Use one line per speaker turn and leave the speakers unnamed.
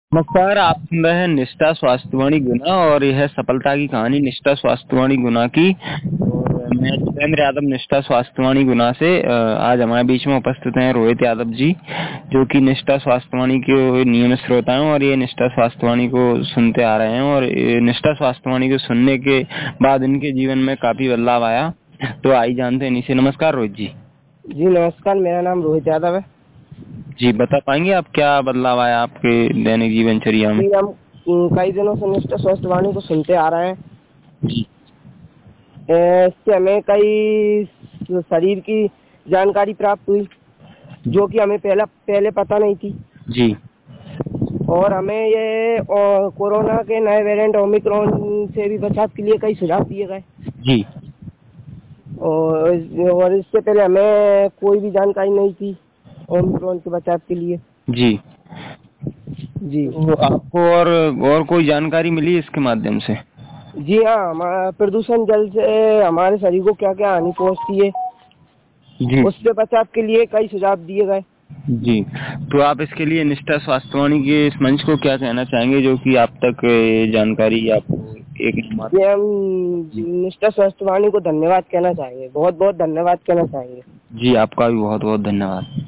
नमस्कार, आप सुन रहे हैं निष्ठा स्वास्थ्यवाणी गुना और यह है सफलता की कहानी निष्ठा स्वास्थ्यवाणी गुना की। और मैं जितेंद्र यादव निष्ठा स्वास्थ्यवाणी गुना से आज हमारे बीच में उपस्थित हैं रोहित यादव जी, जो कि निष्ठा स्वास्थ्यवाणी के नियमित श्रोता हैं और ये निष्ठा स्वास्थ्यवाणी को सुनते आ रहे हैं। और निष्ठा स्वास्थ्यवाणी को सुनने के बाद इनके जीवन में काफी बदलाव आया। तो आइए जानते हैं इनसे। नमस्कार रोहित जी।
जी नमस्कार, मेरा नाम रोहित यादव है।
जी, बता पाएंगे आप क्या बदलाव आया आपके दैनिक जीवनचर्या में?
जी, हम कई दिनों से निष्ठा स्वास्थ्यवाणी को सुनते आ रहे हैं।
जी,
इससे हमें कई शरीर की जानकारी प्राप्त हुई, जो कि हमें पहले पता नहीं थी।
जी,
और हमें ये कोरोना के नए वेरिएंट ओमिक्रॉन से भी बचाव के लिए कई सुझाव दिए गए।
जी,
और इससे पहले हमें कोई भी जानकारी नहीं थी ओमिक्रॉन के बचाव के लिए।
जी।
जी,
तो आपको और कोई जानकारी मिली इसके माध्यम से?
जी हाँ, हमारा प्रदूषण जल से हमारे शरीर को क्या क्या हानि पहुँचती है,
जी,
उससे बचाव के लिए कई सुझाव दिए गए।
जी। तो आप इसके लिए निष्ठा स्वास्थ्यवाणी के इस मंच को क्या कहना चाहेंगे, जो कि आप तक ये जानकारी आपको एक
ये हम
जी,
निष्ठा स्वास्थ्यवाणी को धन्यवाद कहना चाहेंगे, बहुत बहुत धन्यवाद कहना चाहेंगे।
जी, आपका भी बहुत बहुत धन्यवाद।